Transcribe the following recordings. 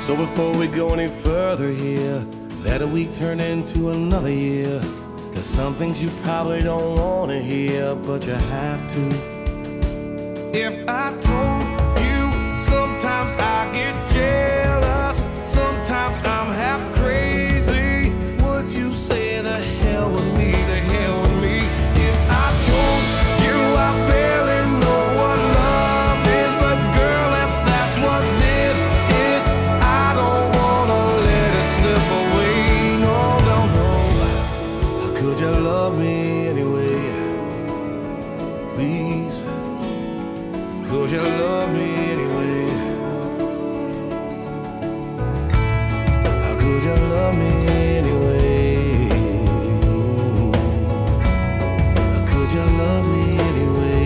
So before we go any further here, let a week turn into another year. There's some things you probably don't want to hear, but you have to. If I told you, sometimes I get jealous, sometimes I'm half crazy, would you say the hell with me, the hell with me? If I told you I barely know what love is, but girl, if that's what this is, I don't wanna let it slip away. No, no, no. How could you love me anyway? Please, could you love me anyway? How could you love me anyway? How could you love me anyway?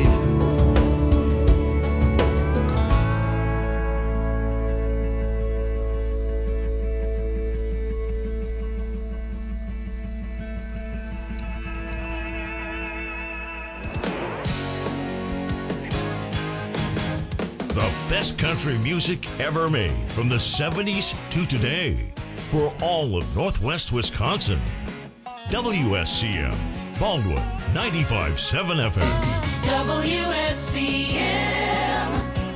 The best country music ever made from the 70s to today for all of Northwest Wisconsin. WSCM, Baldwin, 95.7 FM. WSCM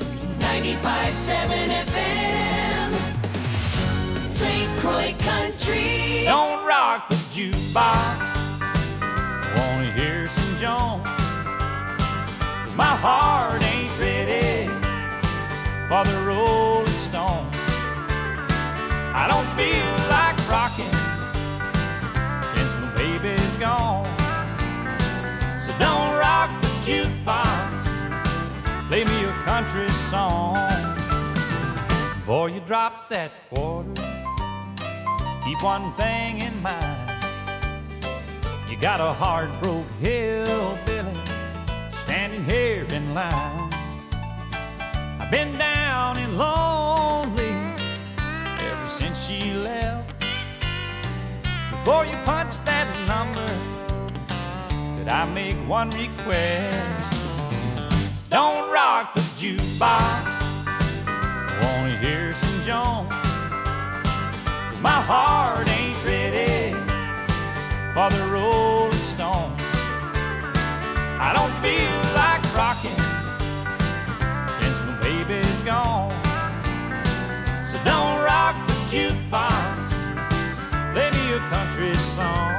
95.7 FM St. Croix Country. Don't rock the jukebox, I wanna hear some Jones, 'cause my heart ain't ready for the Rolling Stone. I don't feel like rocking since my baby's gone. So don't rock the jukebox, play me a country song. Before you drop that quarter, keep one thing in mind. You got a heart-broke hillbilly standing here in line. I've been down and lonely ever since she left. Before you punch that number, could I make one request? Don't rock the jukebox, I wanna hear some Jones, 'cause my heart ain't ready for the Rolling Stone. I don't feel like rocking since my baby's gone. So don't rock the jukebox, play me a country song.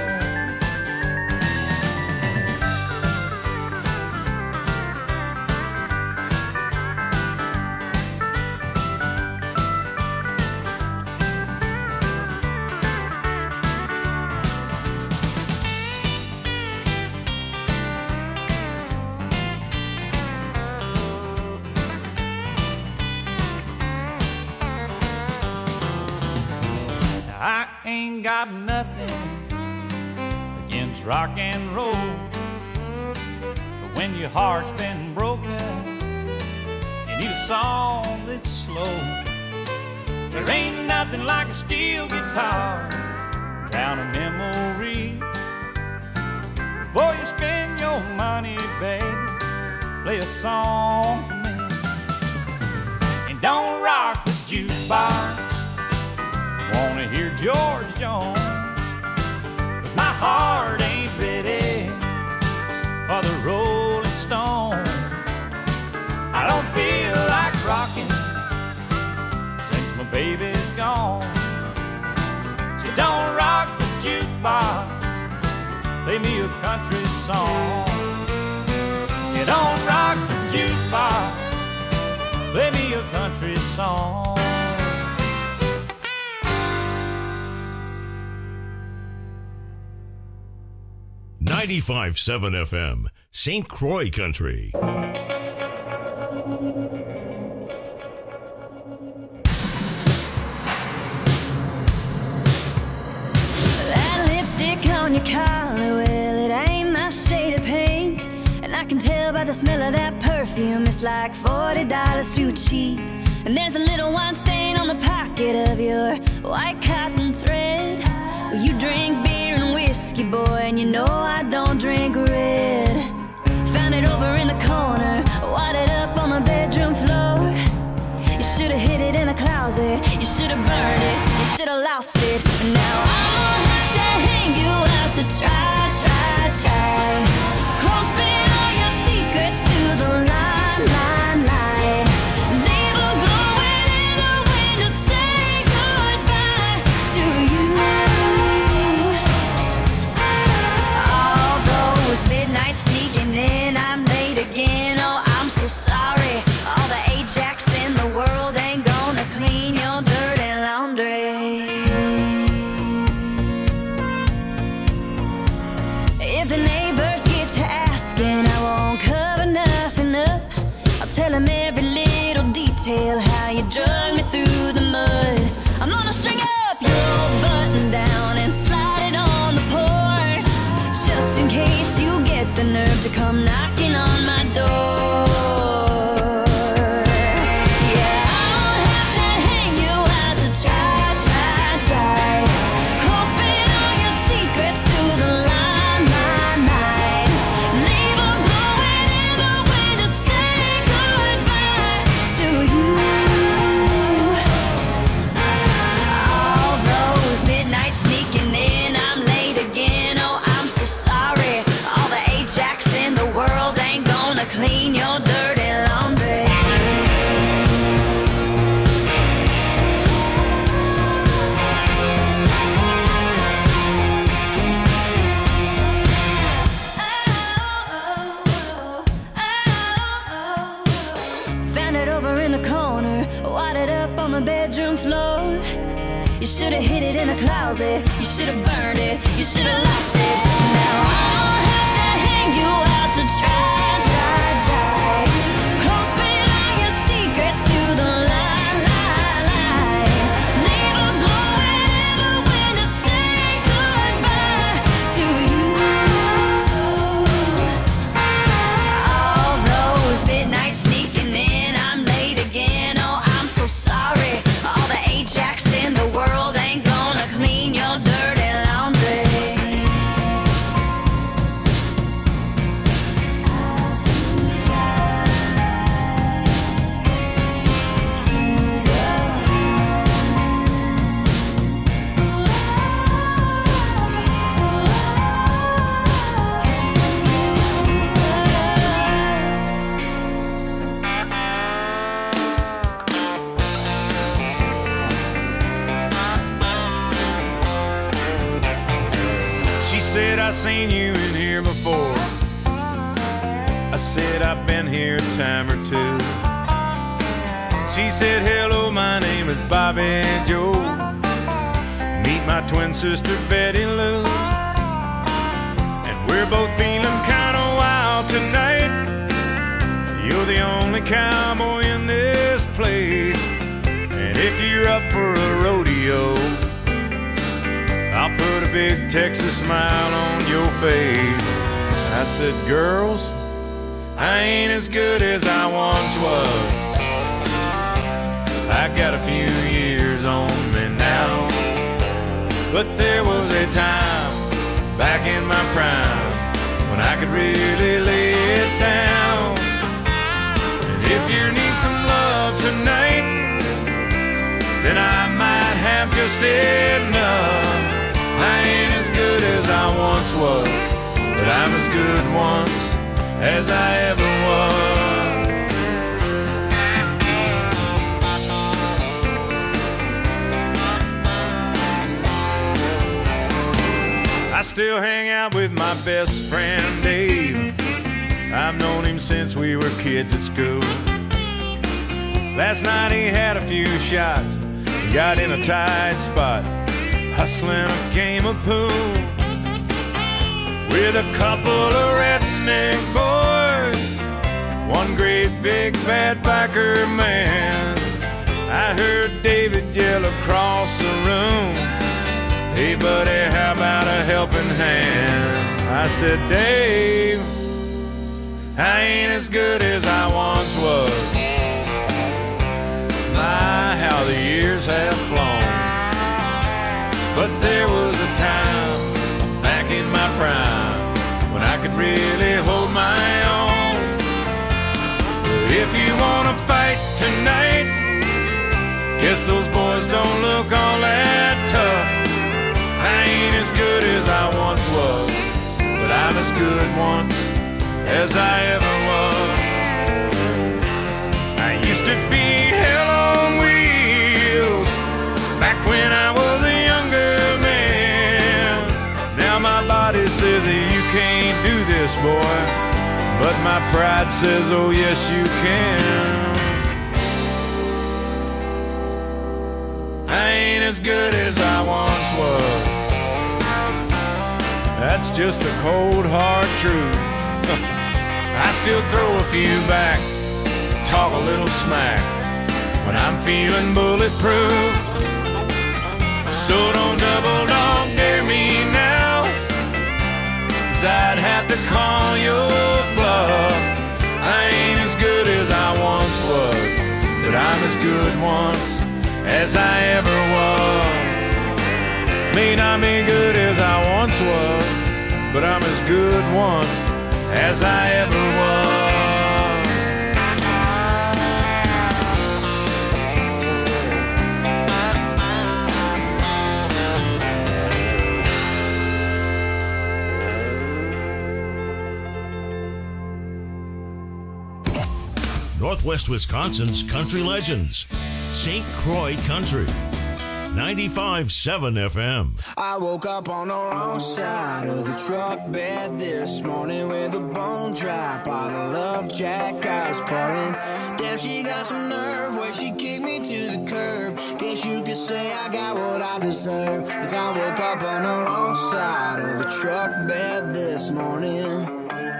I ain't got nothing against rock and roll, but when your heart's been broken, you need a song that's slow. There ain't nothing like a steel guitar, drown a memory. Before you spend your money, baby, play a song for me. And don't rock the jukebox, wanna hear George Jones, 'cause my heart ain't ready for the Rolling Stone. I don't feel like rocking since my baby's gone. So don't rock the jukebox, play me a country song. You don't rock the jukebox, play me a country song. 95.7 FM, St. Croix Country. That lipstick on your collar, well, it ain't my shade of pink. And I can tell by the smell of that perfume, it's like $40 too cheap. And there's a little wine stain on the pocket of your white cotton thread. Well, you drink beer and whiskey, boy, and you know I don't drink red. Found it over in the corner, wadded up on the bedroom floor. You should've hid it in the closet, you should've drug me through the mud. I'm gonna string up your button down and slide it on the porch, just in case you get the nerve to come knocking on my door. Yeah, I'll have to hang you out to try. Close spit all your secrets to the line. Leave a blowing in the way to say goodbye to you. All those midnights sneaking in, I'm late again. Oh, I'm so sorry. All the Ajax in the world ain't gonna clean your dirty laundry. Found it over in the corner, wadded up on the bedroom floor. You should have hid it in a closet, you should have burned it, you should have lost it. Now I'll have to hang you out to try. Close spit all your secrets to the line. Leave a blowing in the wind to say goodbye to you. All those midnights sneaking in, I'm late again. Oh, I'm so sorry. All the Ajax in the world ain't gonna clean your dirty laundry. She said, I seen you in here before. I said, I've been here a time or two. She said, hello, my name is Bobby Joe. Meet my twin sister Betty Lou. And we're both feeling kind of wild tonight. You're the only cowboy in this place. And if you're up for a rodeo, I'll put a big Texas smile on your face. I said, girls, I ain't as good as I once was. I got a few years on me now. But there was a time back in my prime when I could really lay it down. And if you need some love tonight, then I might have just enough. I ain't as good as I once was, but I'm as good once as I ever was. I still hang out with my best friend Dave. I've known him since we were kids at school. Last night he had a few shots, got in a tight spot, hustling a game of pool with a couple of redneck boys, one great big bad biker man. I heard David yell across the room, hey buddy, how about a helping hand? I said, Dave, I ain't as good as I once was. My, how the years have flown. But there was a time back in my prime when I could really hold my own. If you wanna fight tonight, guess those boys don't look all that tough. I ain't as good as I once was, but I'm as good once as I ever was. I used to be hell on wheels back when I was a younger man. Now my body says that you can't do this, boy, but my pride says, oh yes you can. I ain't as good as I once was. That's just the cold hard truth. I still throw a few back, talk a little smack, when I'm feeling bulletproof. So don't double dog dare me now, 'cause I'd have to call your bluff. I ain't as good as I once was, but I'm as good once as I ever was. May not be good as I once was, but I'm as good once as I ever was. Northwest Wisconsin's country legends. St. Croix Country. 95.7 FM. I woke up on the wrong side of the truck bed this morning with a bone dry bottle of Jack I was pouring. Damn, she got some nerve where she kicked me to the curb. Guess you could say I got what I deserve, 'cause I woke up on the wrong side of the truck bed this morning.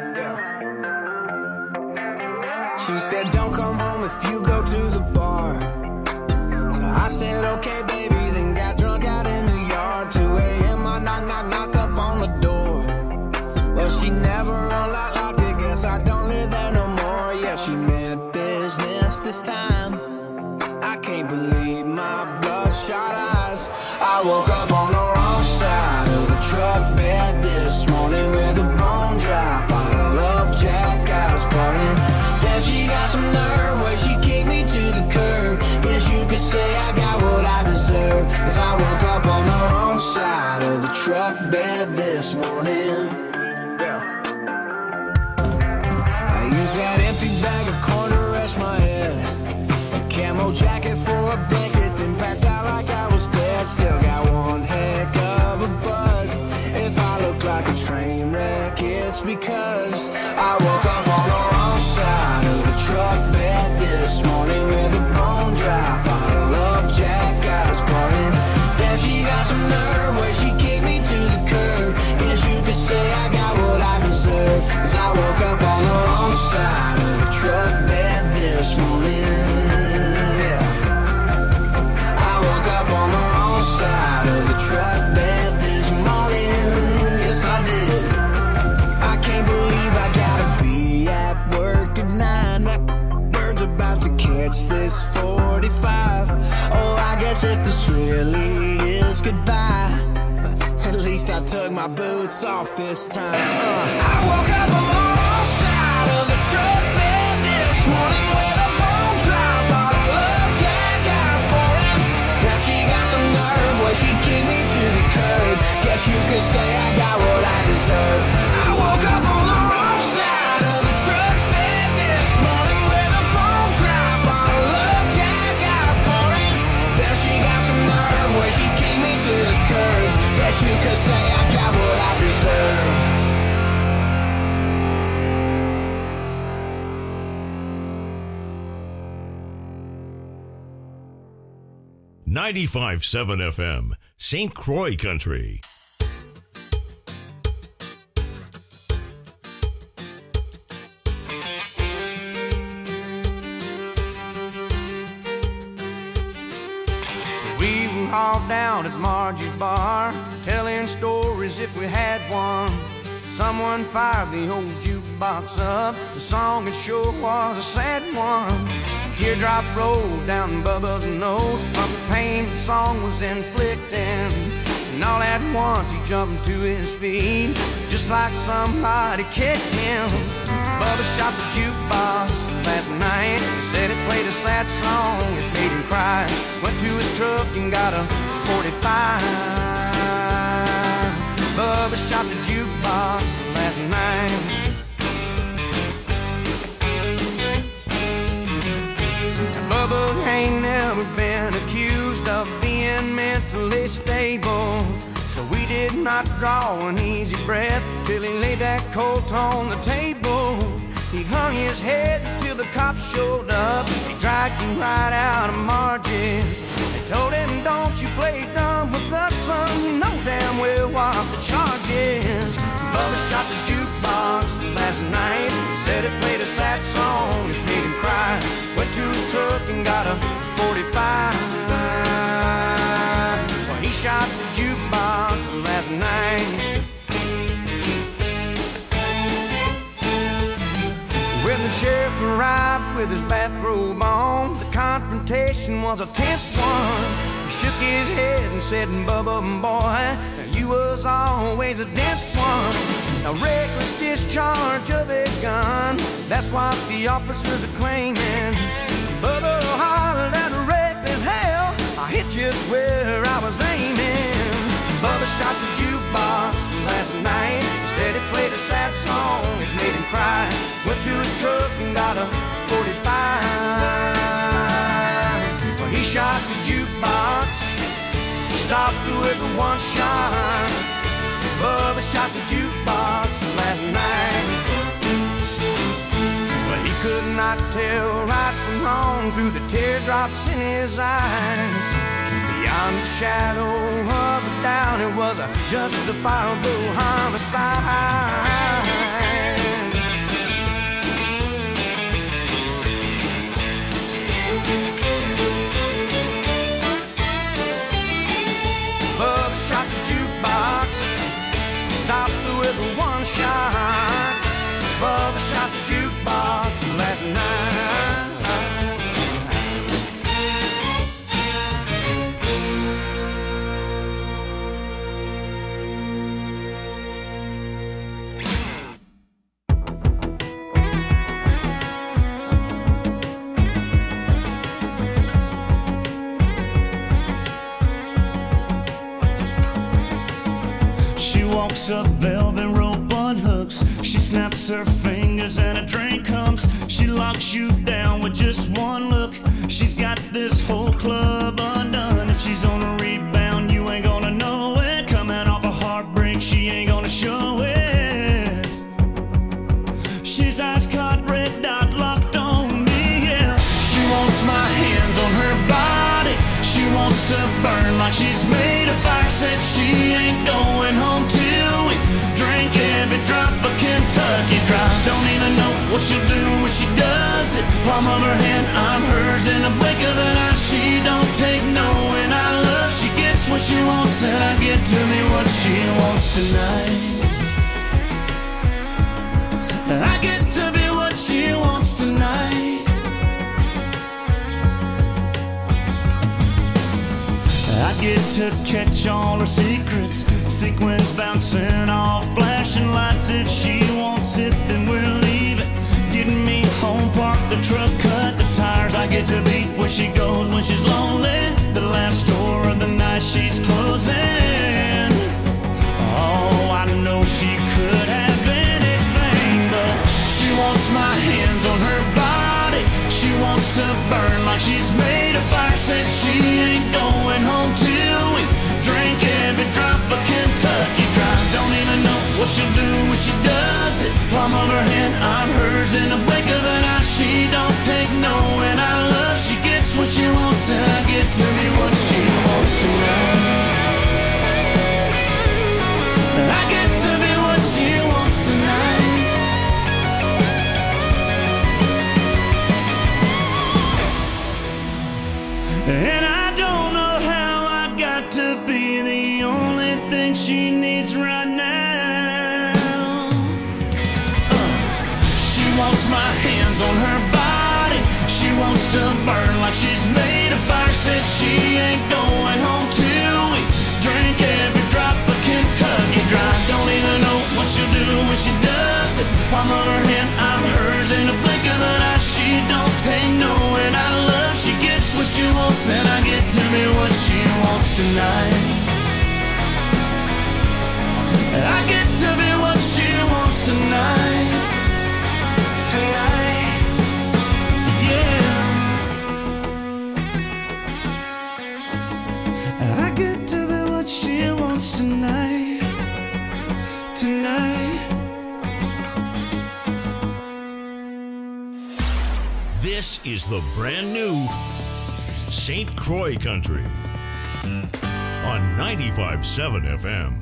She said, don't come home if you go to the bar. So I said, okay, baby, then got drunk out in the yard. 2 a.m. I knock up on the door. Well, she never unlocked it, guess I don't live there no more. Yeah, she meant business this time. I can't believe my bloodshot eyes. I woke up on the wrong side of the truck bed this morning with a bone dry bottle of Jack I was pouring. She got some nerve where she kicked me to the curb. Guess you could say I got what I deserve, 'cause I woke up on the wrong side of the truck bed this morning. Yeah. I used that empty bag of corn to rest my head, a camo jacket for a blanket, then passed out like I was dead. Still got one heck of a buzz. If I look like a train wreck, it's because I woke up on the wrong side of the truck bed this morning with a bone dry bottle of Jack I was pouring. Damn, she got some nerve where she kicked me to the curb. Guess you could say I got what I deserve, 'cause I woke up on the wrong side of the truck bed this morning. Yeah. I woke up on the wrong side of the truck bed this morning. Yes, I did. I can't believe I gotta be at work at 9. That bird's about to catch this 45. Oh, I guess if this really is goodbye, at least I took my boots off this time. I woke up on the wrong side of the truck bed this morning with a bone dry bottle of Jack I was pouring. Now she got some nerve where she kicked me to the curb. Guess you could say I got what I deserve. I woke up on the wrong side of the truck bed this morning with a bone dry bottle of Jack I was pouring. Then she got some nerve where she kicked me to the curb. Guess you could say I got what I deserve. 95.7 FM, St. Croix Country. We were all down at Margie's bar, telling stories if we had one. Someone fired the old jukebox up. The song it sure was a sad one. Teardrop rolled down Bubba's nose from the pain the song was inflicting. And all at once he jumped to his feet, just like somebody kicked him. Bubba shot the jukebox last night. He said it played a sad song, it made him cry. Went to his truck and got a 45. Bubba shot the jukebox last night. Bubba ain't never been accused of being mentally stable, so we did not draw an easy breath till he laid that colt on the table. He hung his head till the cops showed up. He dragged him right out of Margie's. They told him, don't you play dumb with us, son. You know damn well what the charge is. Bubba shot the jukebox last night. He said it played a sad song, it made him cry. Went to his truck and got a with his bathrobe on. The confrontation was a tense one. He shook his head and said, Bubba, boy, you was always a dense one. A reckless discharge of a gun, that's what the officers are claiming. Bubba hollered at a reckless hell, I hit just where I was aiming. Bubba shot the jukebox last night. He said it played a sad song, it made him cry. Went to his truck and got a 45. Well, he shot the jukebox, stopped with a one shot. Bubba shot the jukebox last night. But he could not tell right from wrong through the teardrops in his eyes. Beyond the shadow of a doubt, it was a justifiable homicide. Bubba shot the jukebox, stopped with a one shot. Bubba shot the jukebox last night. Walks up velvet rope on hooks. She snaps her fingers and a drink comes. She locks you down with just one look. She's got this whole club undone. If she's on a rebound, you ain't gonna know it. Coming off a heartbreak, she ain't gonna show it. She's ice caught, red dot locked on me, yeah. She wants my hands on her body. She wants to burn like she's made of fire. Said she ain't going home till we drink every drop of Kentucky Dry. Don't even know what she'll do when she does it. Palm of her hand, I'm hers in the blink of an eye. She don't take no, and I love. She gets what she wants, and I get to me what she wants tonight. I get to be what she wants tonight. I get to catch all her secrets. Sequins bouncing off flashing lights. If she wants it, then we'll leave it. Getting me home, park the truck, cut the tires. I get to be where she goes when she's lonely. The last store of the night she's closing. Oh, I know she could have anything, but she wants my hands on her body. She wants to burn like she's made of fire. Said she ain't going home till we drink every drop of Kentucky Dry. Don't even know what she'll do when she does it. Palm of her hand, I'm hers in the blink of an eye. She don't take no, and I love. She gets what she wants, and I get to be what she wants tonight. I get to be what she wants tonight. And I don't know how I got to be the only thing she needs right now. She wants my hands on her body. She wants to burn like she's made of fire. Said she ain't going home till we drink every drop of Kentucky Dry. Don't even know what she'll do when she does it. Palm of her hand, I'm hers in the blink of an eye. She don't take no, and I love. She gets what she wants, and I get to be what she wants tonight. I get to be what she wants tonight. Yeah. I get to be what she wants tonight. Tonight. This is the brand new St. Croix Country on 95.7 FM.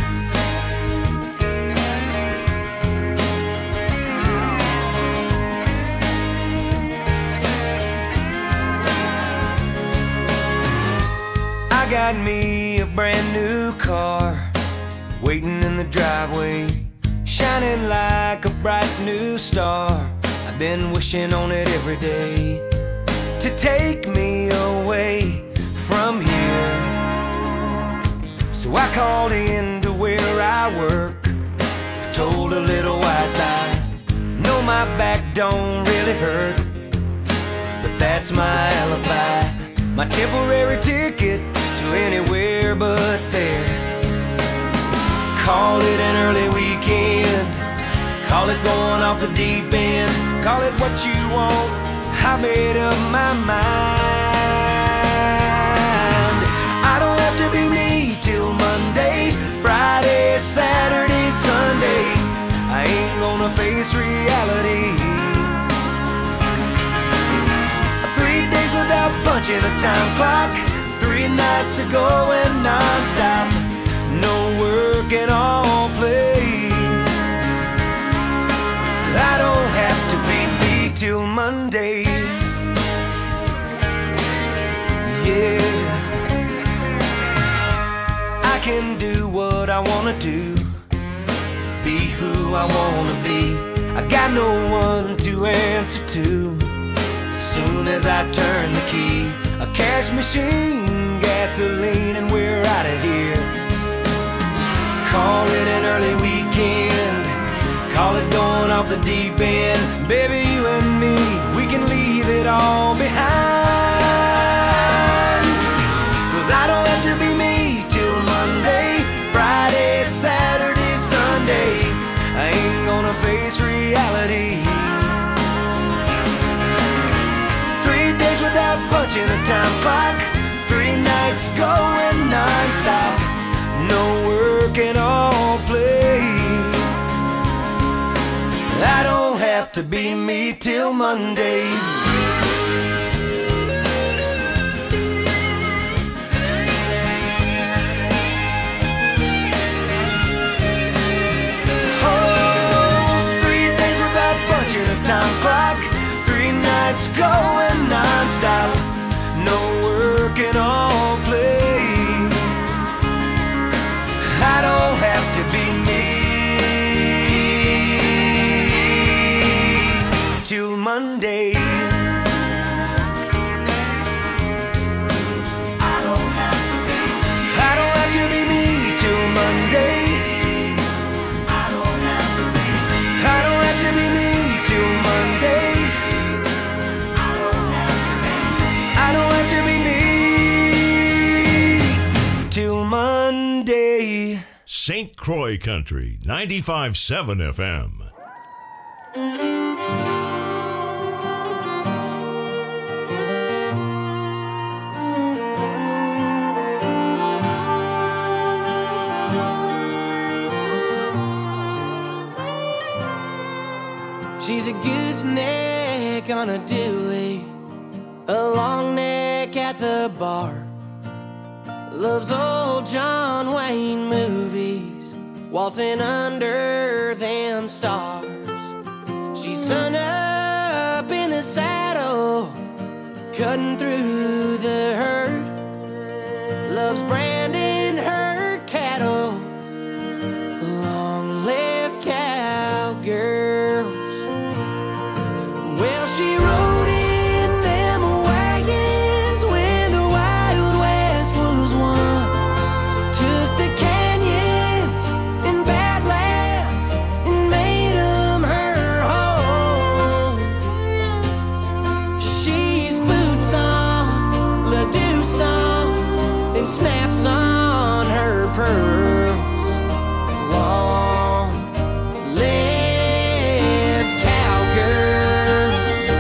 I got me a brand new car waiting in the driveway, shining like a bright new star. been wishing on it every day to take me away from here. So I called in to where I work, told a little white lie. No, my back don't really hurt, but that's my alibi, my temporary ticket to anywhere but there. Call it an early weekend, call it going off the deep end, call it what you want, I made up my mind. I don't have to be me till Monday, Friday, Saturday, Sunday. I ain't gonna face reality. 3 days without punching a time clock, 3 nights of going non-stop, no work and all play. I don't have to be me till Monday. Yeah, I can do what I wanna do, be who I wanna be. I got no one to answer to. Soon as I turn the key, a cash machine, gasoline, and we're out of here. Call it an early weekend, call it going off the deep end. Baby, you and me, we can leave it all behind. 'Cause I don't have to be me till Monday, Friday, Saturday, Sunday. I ain't gonna face reality. 3 days without punching a time clock, 3 nights going non-stop, no work and all play. I don't have to be me till Monday. Time clock, 3 nights going non-stop, no work and all play. I don't have to be me till Monday. I don't have to be me till Monday. I don't have to be me till Monday. I don't have to be me till Monday. St. Croix Country 95.7 FM. She's a gooseneck on a dually, a long neck at the bar. Loves old John Wayne movies, waltzing under them stars. She's sun up in the saddle, cutting through the herd. Loves branding her cattle, long-lived cowgirls. Well, she rode in them wagons when the Wild West was won. Took the canyons and badlands and made them her home. She's boots on, Ledoux songs, and snaps on her pearls. Long-lived cowgirls.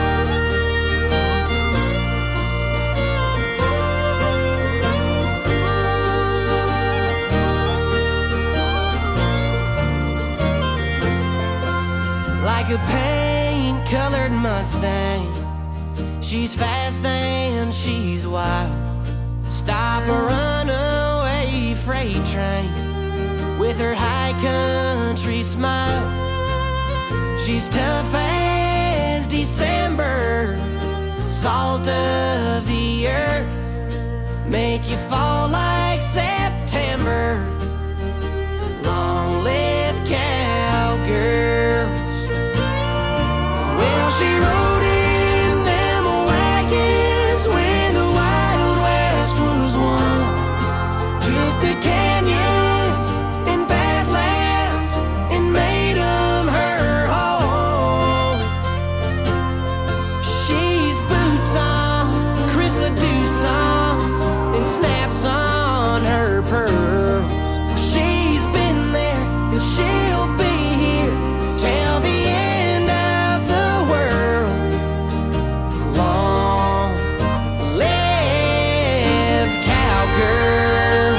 Like a paint-colored Mustang, she's fast and she's wild. Stop a runaway freight train with her high country smile. She's tough as December, salt of the earth, make you fall like September. Long-lived cowgirls. Well, she and snaps on her pearls. She's been there and she'll be here till the end of the world. Long live cowgirls.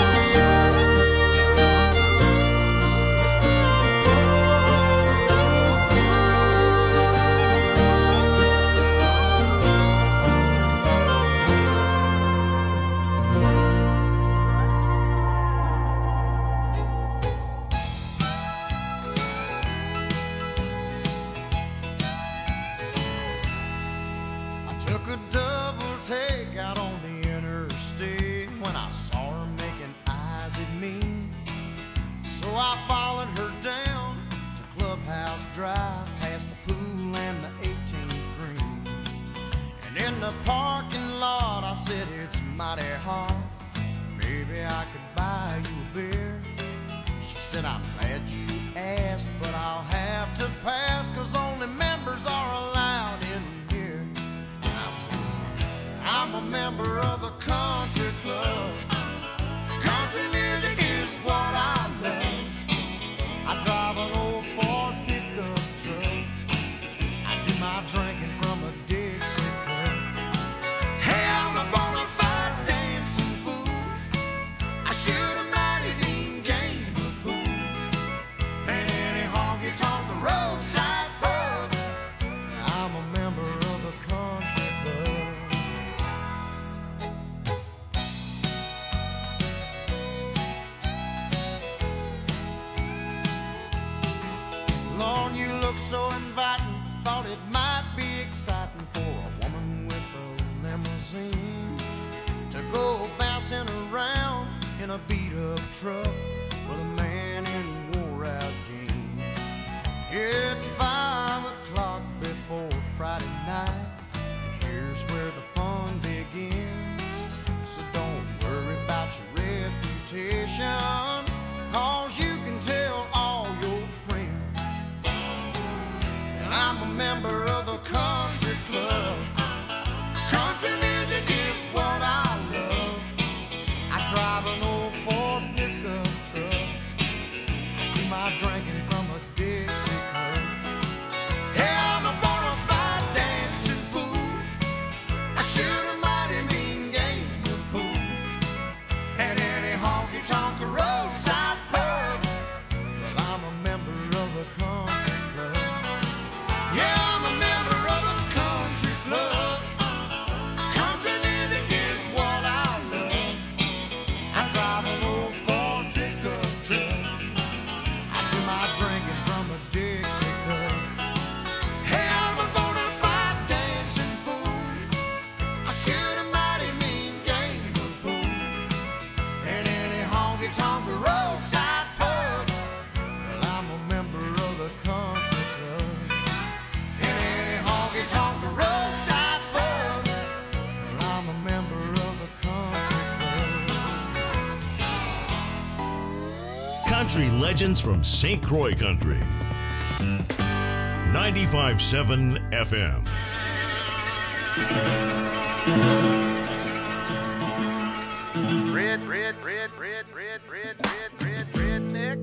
Took a double take out on the interstate when I saw her making eyes at me. So I followed her down to Clubhouse Drive, past the pool and the 18th green. And in the parking lot I said, it's mighty hard, maybe I could buy you a beer. She said, I'm glad you asked, but I'll have to pass, 'cause only members are allowed in here. And I said, I'm a member of the country club. Country music is what I love. I drive an old Ford pickup truck. I do my drinking from a Dixie cup. Hey, I'm a bona fide dancing fool. I shoot a mighty mean game of pool. And any honky-tonk roadside pub. I'm a member of the country club. Lord, you look so inviting. Thought it might be exciting for a woman with a limousine to go bouncing around in a beat-up truck with a man in wore-out jeans. It's 5 o'clock before Friday night, and here's where the fun begins. So don't worry about your reputation, 'cause you can tell all your friends. And I'm a member of the country club. Country music is what I love. I drive an old Ford pickup truck. I do my drinking from a Dixie cup. Hey, I'm a bona fide dancing fool. I shoot a mighty mean game of pool. At any honky-tonk roadside pub. Well, I'm a member of the country club. Yeah, I'm a member of the country club. Country music is what I love. I drive an old Ford pickup truck. I do my drinking from a Dixie cup. Hey, I'm a bona fide dancing fool. I shoot a mighty mean game of pool. And any honky-tonk roadside pub. Well, I'm a member of the country club. And any honky-tonk roadside pub. Well, I'm a member of the country club. Country legends from St. Croix Country. 95.7 FM. Redneck.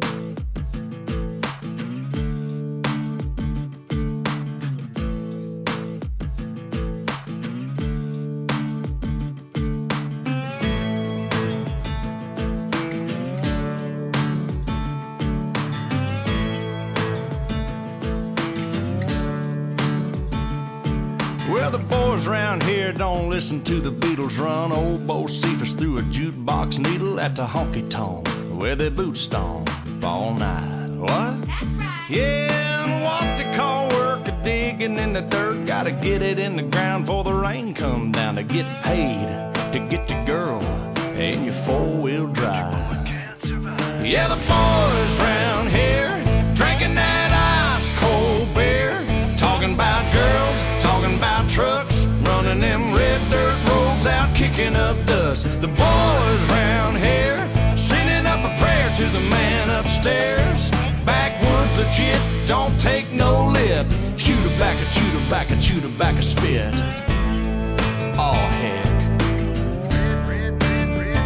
Well, the boys around here don't listen to the Beatles run. Old Bo Cephas threw a jukebox needle at the honky-tonk where their boots stomp all night. What? That's right. Yeah, and what they call work a digging in the dirt. Gotta get it in the ground before the rain come down to get paid to get the girl in your four-wheel drive. Yeah, the boys round here drinking that ice-cold beer, talking about girls, talking about trucks, running them red dirt roads out, kicking up dust. The boys round here sending up a prayer to the man upstairs. Backwoods legit, don't take no lip. Chew tobacco, chew tobacco, chew tobacco spit. Oh, heck.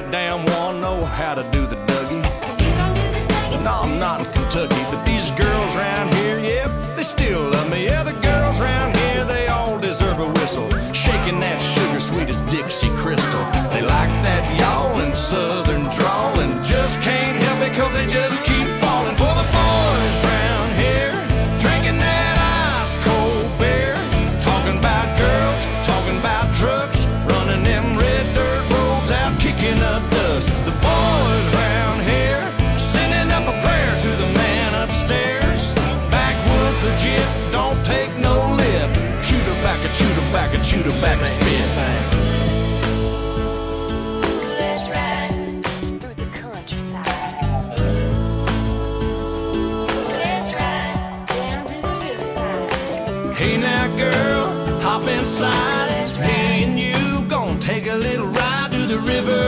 damn one know how to do the Dougie. No, I'm not in Kentucky, but these girls around here, yep, they still love me. Yeah, the girls around here, they all deserve a whistle. Shaking that sugar sweet as Dixie Crystal. They like that yawling southern drawl and just can't help it cause they just keep falling for the boys around here. Drinking that ice cold beer. Talking about girls, talking about trucks. Running them red dirt roads out, kicking up dust. The boys around here sending up a prayer to the man upstairs. Backwoods legit, don't take no lip. Chew tobacco, chew tobacco, chew tobacco, spit. Let's ride through the countryside. Let's ride down to the riverside. Hey now girl, hop inside. Me and you gon' take a little ride to the river.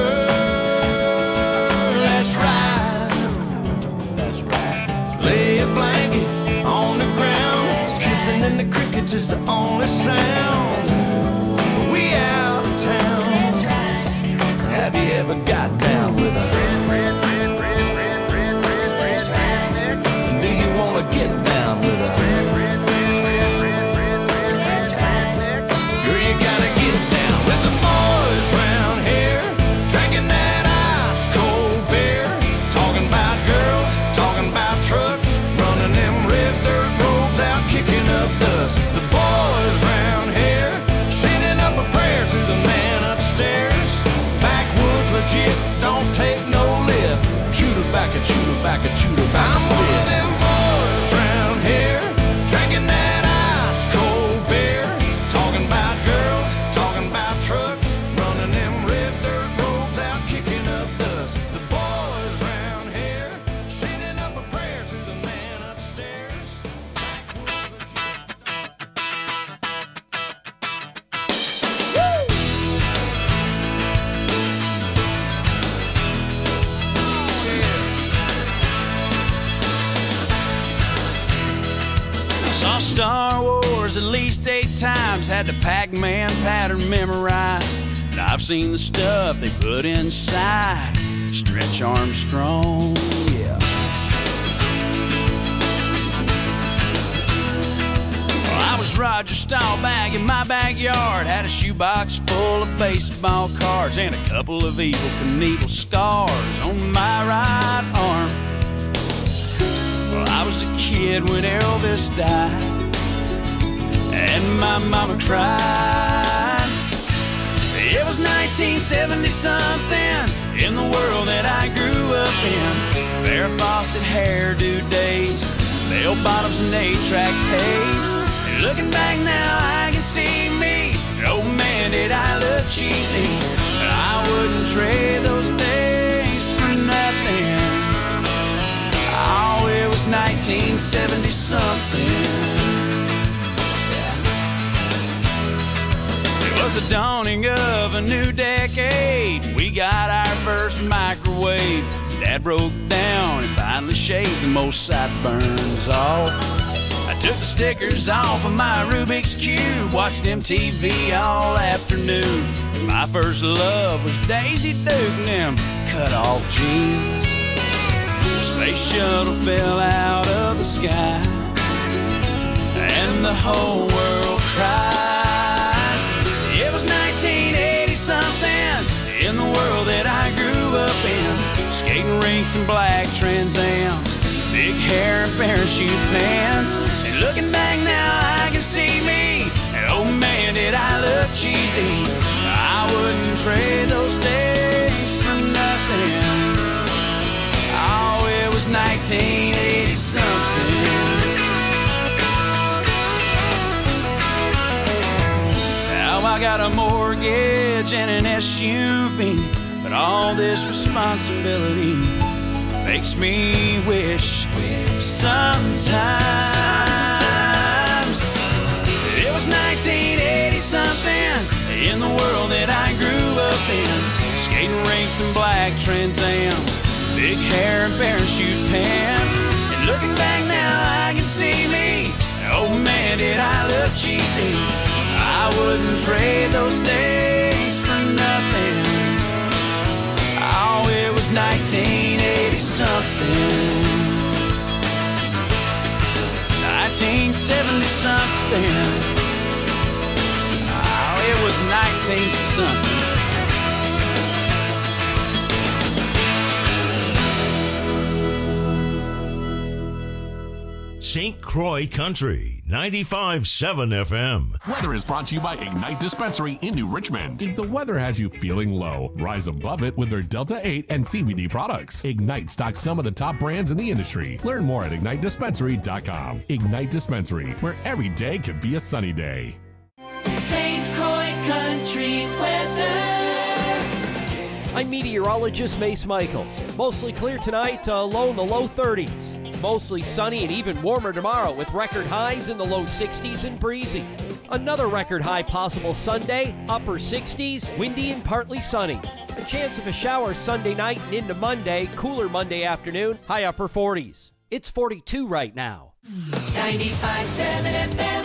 Let's ride. Let's ride. Lay a blanket on the ground. Kissing in the crickets is the only sound. We out of town. Have you ever got down with a do you wanna get down with a girl, you gotta get down with the boys round here. Drinking that ice cold beer. Talking about girls, talking about trucks. Running them red dirt roads out, kicking up dust. The boys round here sending up a prayer to the man upstairs. Backwoods legit, don't take no lip. Chew tobacco, chew tobacco, chew tobacco, spit. I'm one of them boys round here. Drinking that ice cold beer. Talking about girls, talking about trucks. Running them red dirt roads out, kicking up dust. The boys round here sending up a prayer to the man upstairs. Backwoods I saw Star Wars at least 8 times, had the Pac-Man pattern memorized. And I've seen the stuff they put inside Stretch Armstrong, yeah. Well, I was Roger Staubach in my backyard, had a shoebox full of baseball cards and a couple of Evel Knievel scars on my right arm. Well, I was a kid when Elvis died, and my mama cried. It was 1970-something in the world that I grew up in. Farrah Fawcett hairdo days, bell bottoms and 8-track tapes. And looking back now, I can see me. Oh man, did I look cheesy. But I wouldn't trade those days for nothing. Oh, it was 1970-something. It was the dawning of a new decade. We got our first microwave. Dad broke down and finally shaved the most sideburns off. I took the stickers off of my Rubik's Cube, watched MTV all afternoon. And my first love was Daisy Duke and them cut-off jeans. The space shuttle fell out of the sky, and the whole world cried. It was 1980-something in the world that I grew up in. Skating rinks and black Trans Ams, big hair and parachute pants. And looking back now, I can see me. And oh man, did I look cheesy. I wouldn't trade those days for nothing. Oh, it was 1980-something. Now I got a mortgage and an SUV, but all this responsibility makes me wish sometimes it was 1980-something in the world that I grew up in. Skating rinks and black Trans Ams, big hair and parachute pants. And looking back now, I can see me. Oh man, did I look cheesy. I wouldn't trade those days for nothing. something. 1970 something. Oh, it was 19 something. St. Croix Country, 95.7 FM. Weather is brought to you by Ignite Dispensary in New Richmond. If the weather has you feeling low, rise above it with their Delta 8 and CBD products. Ignite stocks some of the top brands in the industry. Learn more at IgniteDispensary.com. Ignite Dispensary, where every day could be a sunny day. St. Croix Country weather. I'm meteorologist Mace Michaels. Mostly clear tonight, low in the low 30s. Mostly sunny and even warmer tomorrow with record highs in the low 60s and breezy. Another record high possible Sunday, upper 60s, windy and partly sunny. A chance of a shower Sunday night and into Monday, cooler Monday afternoon, high upper 40s. It's 42 right now. 95.7 FM.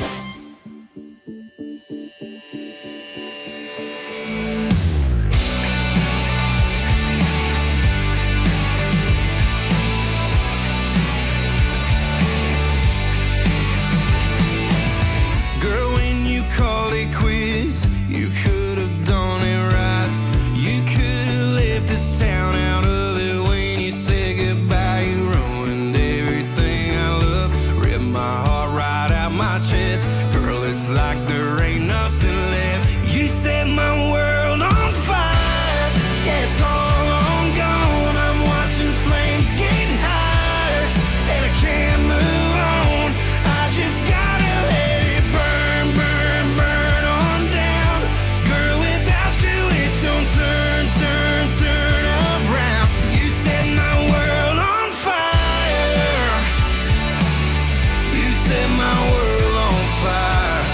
Called it quits. You could have done it right. You could have left this town out of it when you said goodbye. You ruined everything I love. Ripped my heart right out my chest. Girl, it's like there ain't nothing left. You set my world on fire. Yeah, it's all on gone. I'm watching flames get higher, and I can't move on. I just gotta let it burn, burn, burn on down. Girl, without you it don't turn, turn, turn around. You set my world on fire. You set my world on fire.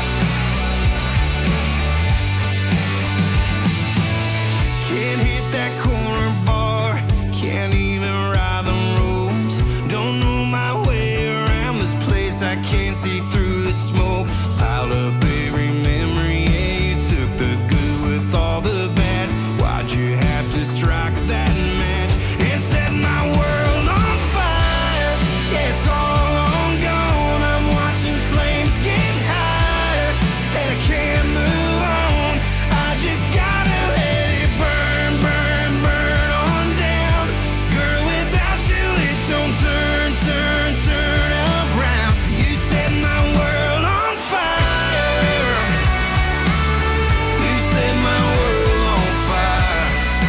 Can't hit that corner bar. Can't even ride the roads. Don't know my way around this place. I can't see through the smoke. Piled up every memory. Yeah, you took the good with all the bad. Why'd you have to strike that match and set my world on fire? Yeah, it's all on gone. I'm watching flames get higher, and I can't move on. I just gotta let it burn, burn, burn on down. Girl, without you it don't turn, turn, turn around. You set my world on fire. You set my world on fire.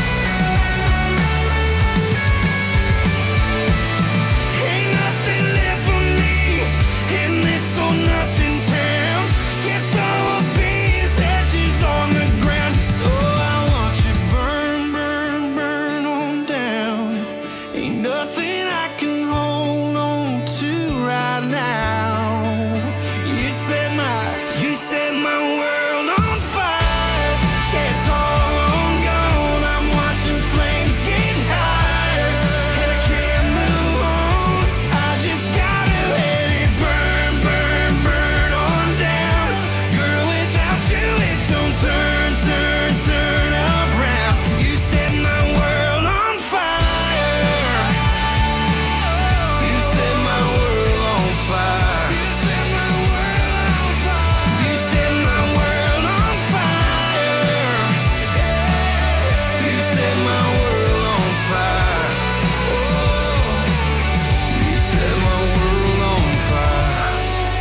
Ain't nothing left for me in this or nothing town. Guess I will be as ashes on the ground. So I want you burn, burn, burn on down. Ain't nothing I can hold on to right now. You set my world on fire. Yeah, it's all on gone. I'm watching flames get higher, and I can't move on. I just gotta let it burn, burn, burn on down. Girl, without you it don't turn, turn, turn around. You set my world on fire. You set my world on fire. You set my world on fire. You set my world on fire. You set my world on fire. Oh, you set my world on fire.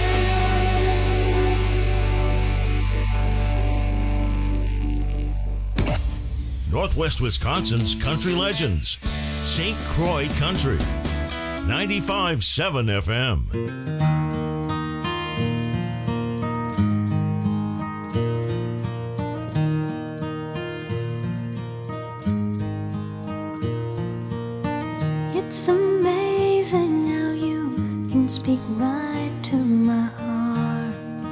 Northwest Wisconsin's country legends. St. Croix Country, 95.7 FM. It's amazing how you can speak right to my heart.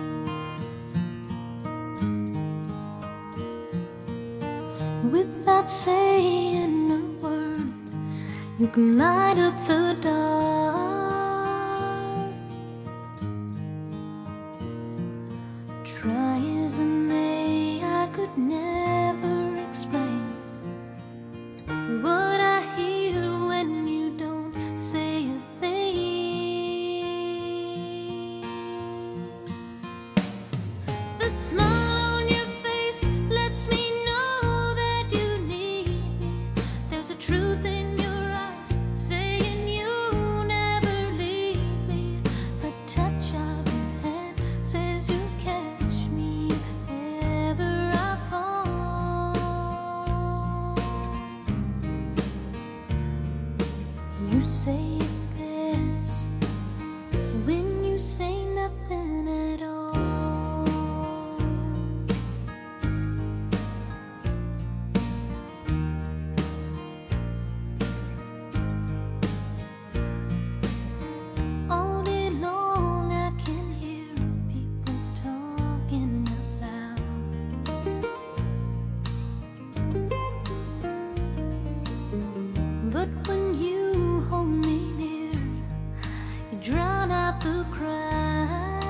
Without saying a word, you can light up the dark. Try as I may, I could never explain what I hear when you don't drown out the crowd.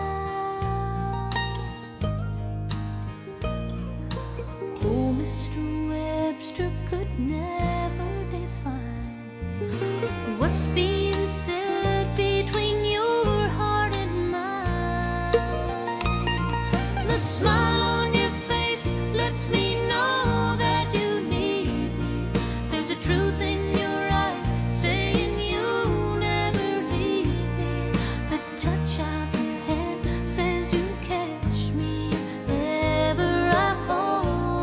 Oh, Mr. Webster could never define what's being said between your heart and mine. The smile on your face lets me know that you need me. There's a truth in your eyes saying you'll never leave me. The touch of your hand says you catch me if ever I fall.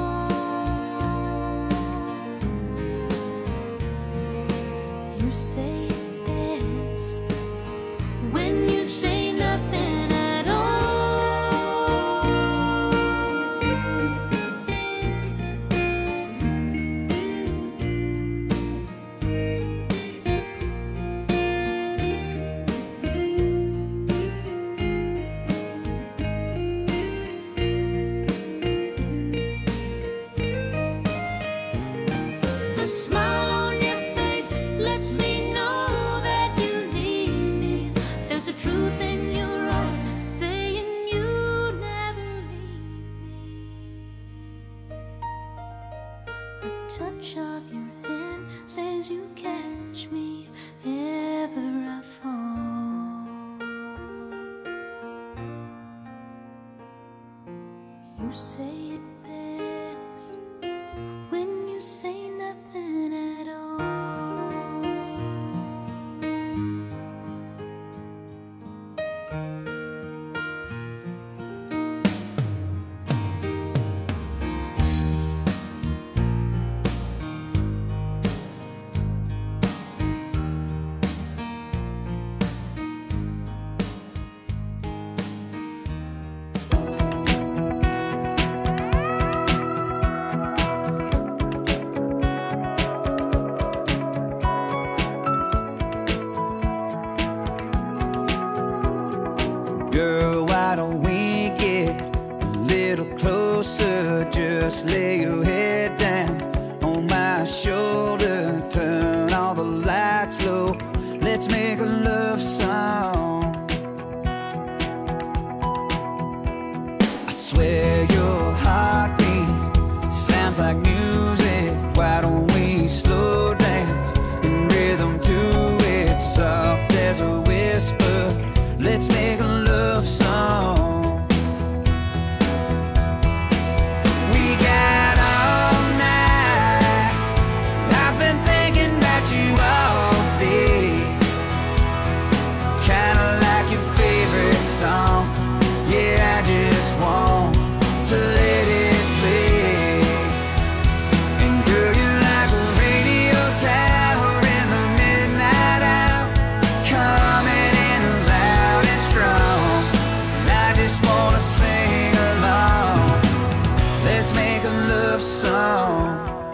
You say it best when you say nothing at The smile on your face lets me know that you need me. There's a truth in your eyes saying you never leave me. A touch of your hand says you catch me if ever I fall. You say it best when you say nothing at all. Girl, why don't we get a little closer? Just lay your head down on my shoulder. Turn all the lights low. Let's make a love song. I swear your heartbeat sounds like music. Why don't we slow dance in rhythm to it? Soft as a whisper. Let's make a love song. We got all night. I've been thinking about you all day. Kinda like your favorite song. Yeah, I just want to let it play. And girl, you're like a radio tower in the midnight hour, coming in loud and strong. And I just wanna sing along. Let's make a love song.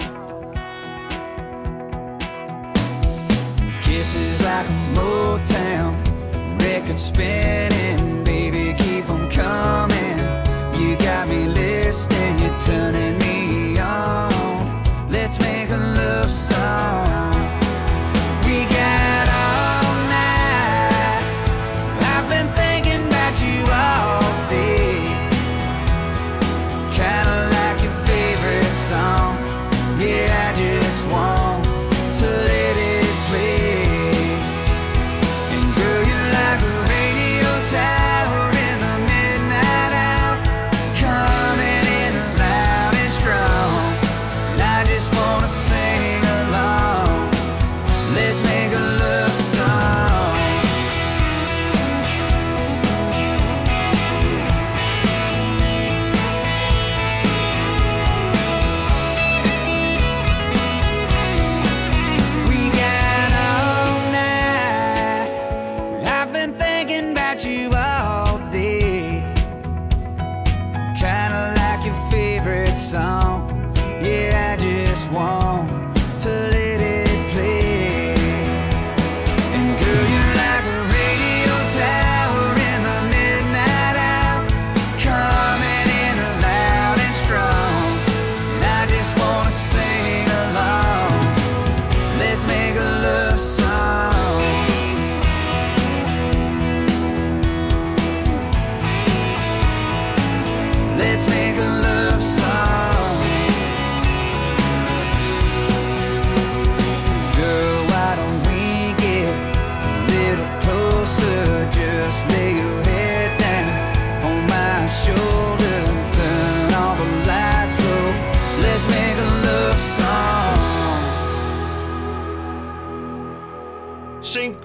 Kisses like a Motown record spinning, baby, keep 'em coming. You got me listening, you're turning me on. Let's make a love song. We got all night. I've been thinking about you all day. Kinda like your favorite song. Yeah, I just want to let it play. And girl, you're like a radio tower in the midnight hour, coming in loud and strong. And I just wanna sing along. Let's make a love song. We got all night. I've been thinking about you all day. Kinda like your favorite song. Yeah, I just want to let it play. And girl, you're like a radio tower in the midnight hour, coming in loud and strong. And I just wanna sing along. Let's make a love song.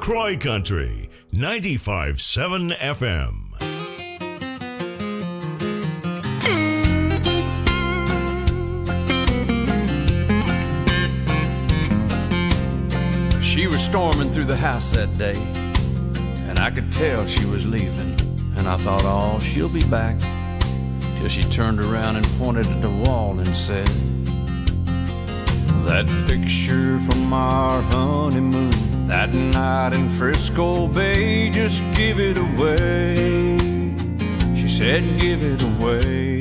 Croy Country, 95.7 FM. She was storming through the house that day, and I could tell she was leaving. And I thought, oh, she'll be back. Till she turned around and pointed at the wall and said, that picture from our honeymoon, that night in Frisco Bay, just give it away. She said, give it away.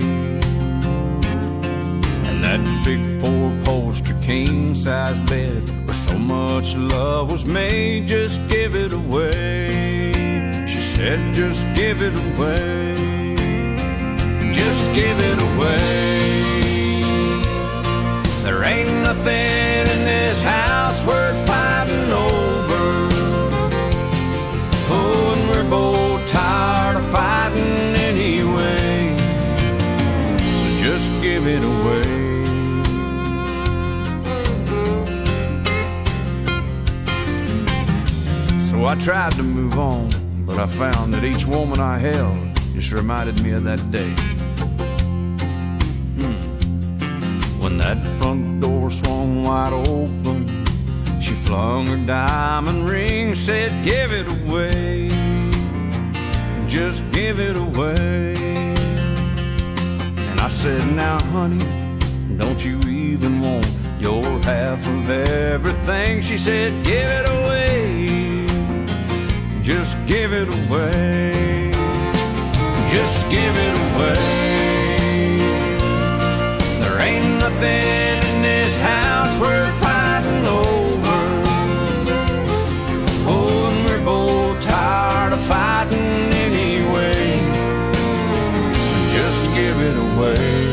And that big four-poster king-size bed where so much love was made, just give it away. She said, just give it away. Just give it away. There ain't nothing in this house worth fighting over. Oh, and we're both tired of fighting anyway. So just give it away. So I tried to move on, but I found that each woman I held just reminded me of that day. When that front door swung wide open, she flung her diamond ring, said, give it away. Just give it away. And I said, now honey, don't you even want your half of everything? She said, give it away. Just give it away. Just give it away. There ain't nothing in this house worth fighting over. Oh, and we're both tired of fighting anyway. So just give it away.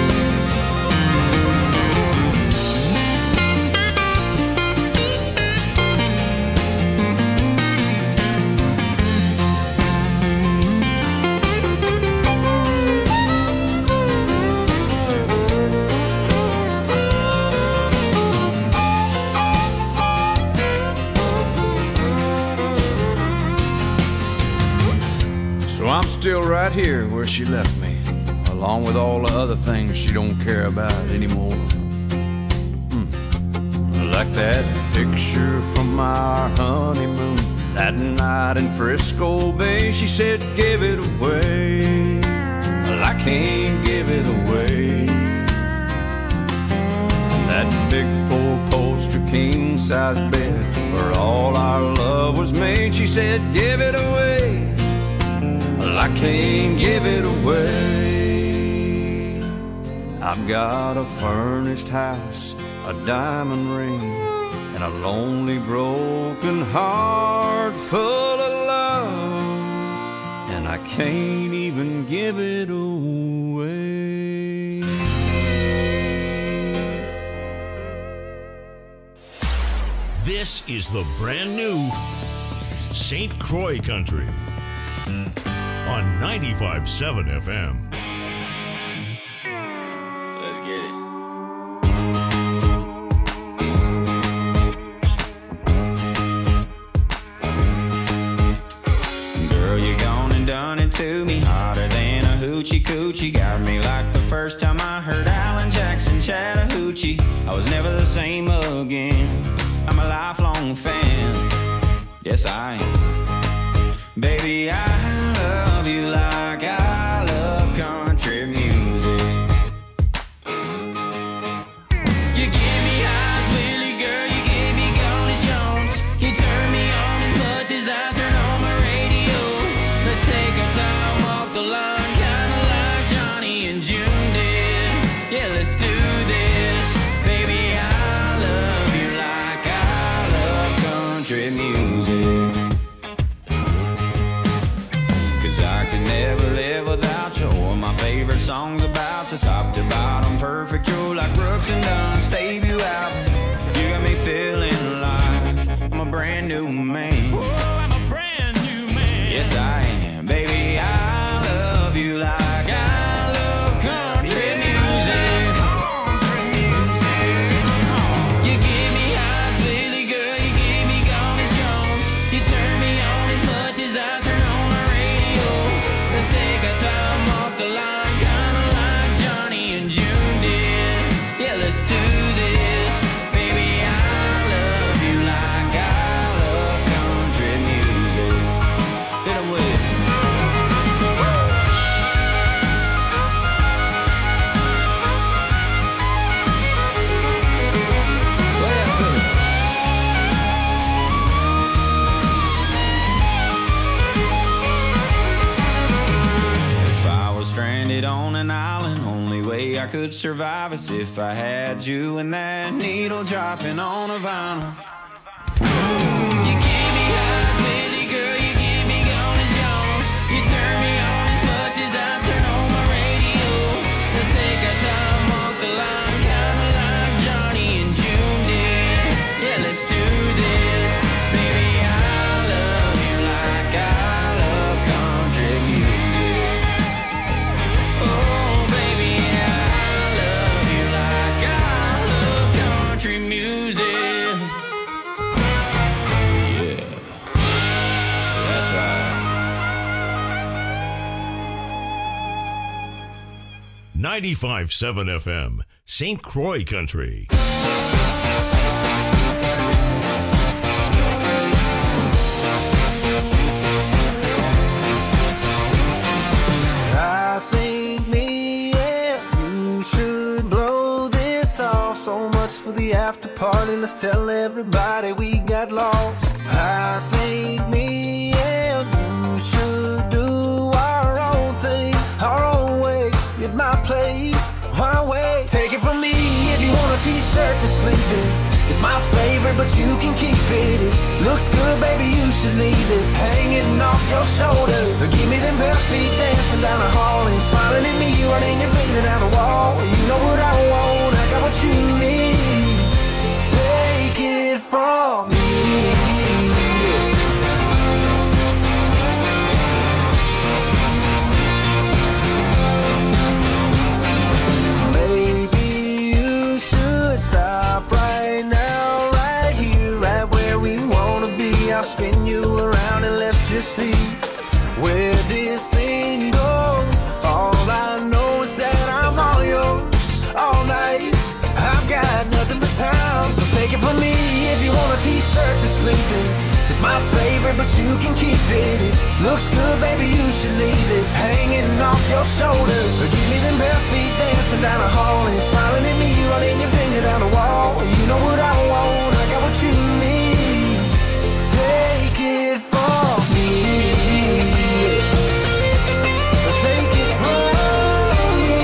I'm still right here where she left me, along with all the other things she don't care about anymore. Like that picture from our honeymoon, that night in Frisco Bay. She said, give it away. Well, I can't give it away. And that big four-poster king-size bed where all our love was made. She said, give it away. I can't give it away. I've got a furnished house, a diamond ring, and a lonely broken heart full of love, and I can't even give it away. This is the brand new St. Croix Country on 95.7 FM. Let's get it. Girl, you gone and done it to me, hotter than a hoochie coochie. Got me like the first time I heard Alan Jackson Chattahoochee. I was never the same again. I'm a lifelong fan. Yes, I am. Baby, I love you like I love country music. You give me eyes, Willie, girl, you gave me Gone Jones. You turn me on as much as I turn on my radio. Let's take our time, walk the line, kinda like Johnny and June did. Yeah, let's do this. Baby, I love you like I love country music. I could never live without you. All my favorite songs about the top to bottom, perfect. You're like Brooks and Dunn, stave you out. You got me feeling like I'm a brand new man. Whoa, I'm a brand new man. Yes, I am. Baby, I love you like I love country music. Country music. You give me eyes, Lily girl. You give me Gone Jones. You an island. Only way I could survive is if I had you and that needle dropping on a vinyl. You keep me high, Willie, girl, you keep me gone as Jones. You turn me on as much as I turn on my radio. Let's take our time, walk the line, kinda like Johnny and June did. Yeah, let's do this. Baby, I love you like I love country music. Oh, baby, I love you like I love country music. Yeah, that's right. 95.7 FM, St. Croix Country. I think me and you should blow this off. So much for the after party, let's tell everybody we got lost. I think me and you should do our own thing, our own way, at my place, my way. Take it from me if you want a t-shirt to sleep in. It's my favorite, but you can keep it. It looks good, baby, you should leave it hanging off your shoulder. Give me them bare feet dancing down the hall and smiling at me, running your finger down the wall. You know what I want, I got what you need. Take it from me. Maybe you should stop right now, right here, right where we wanna be. I'll spin you around and let's just see where this thing goes. All I know is that I'm all yours all night. I've got nothing but time, so take it from me if you want a t-shirt to sleep in. It's my favorite, but you can keep it. It looks good, baby, you should leave it hanging off your shoulder. Give me them bare feet dancing down the hall and smiling at me, running your finger down the wall. You know what I want, I got what you need. Take it from me. Take it from me.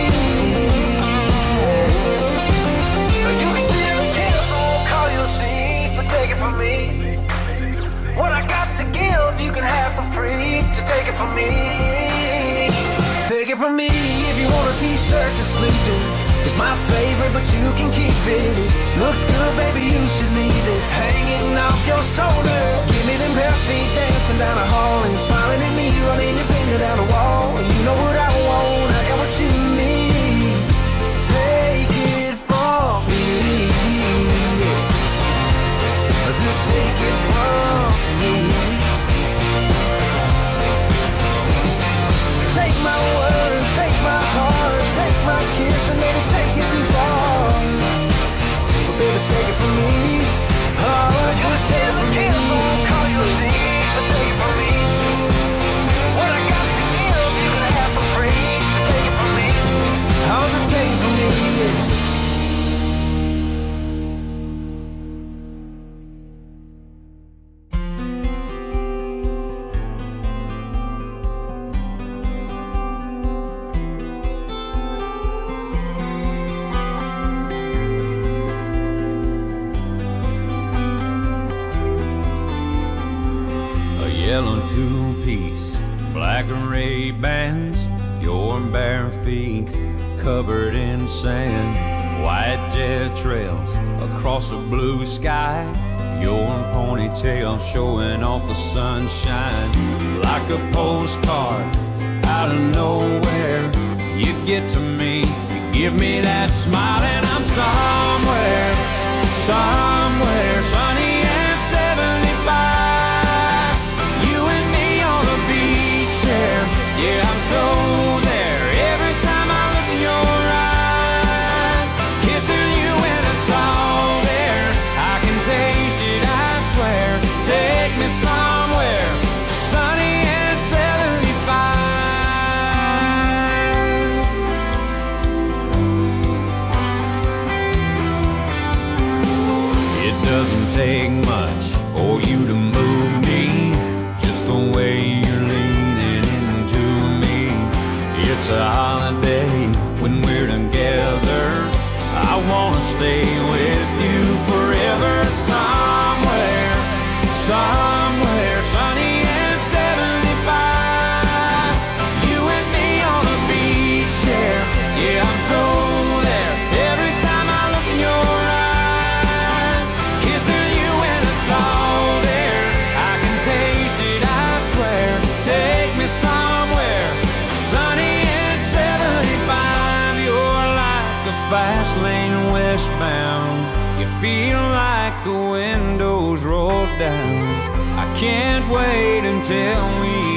You can still kill, so I won't call you a thief, but take it from me. What I got to give, you can have for free. Just take it from me. Take it from me if you want a t-shirt to sleep in. It's my favorite, but you can keep it. It looks good, baby, you should leave it hanging off your shoulder. Give me them bare feet dancing down the hall and smiling at me, running your finger down the wall. You know what I want, I got what you need. Take it from me. Just take it from me. Take my word, take my heart, take my kiss, and maybe take it too far. But baby, take it from me. Oh, just take it from me. So I won't call you a thief, but take it from me. What I got to give, you can have for free. Just take it from me. Oh, just take it from me. Yellow two-piece, black and red bands, your bare feet covered in sand, white jet trails across a blue sky, your ponytail showing off the sunshine. Like a postcard out of nowhere, you get to me, you give me that smile, and I'm somewhere, somewhere sunny and 75. Yeah, I'm so there every time I look in your eyes. Kissing you when it's all there, I can taste it, I swear. Take me somewhere sunny and 75. stay with you forever. Somewhere, somewhere sunny and 75. You and me on a beach chair. Yeah, I'm so there. Every time I look in your eyes, kissing you in the salt air. I can taste it, I swear. Take me somewhere sunny and 75. You're like the fast lane westbound. You feel like the windows roll down. I can't wait until we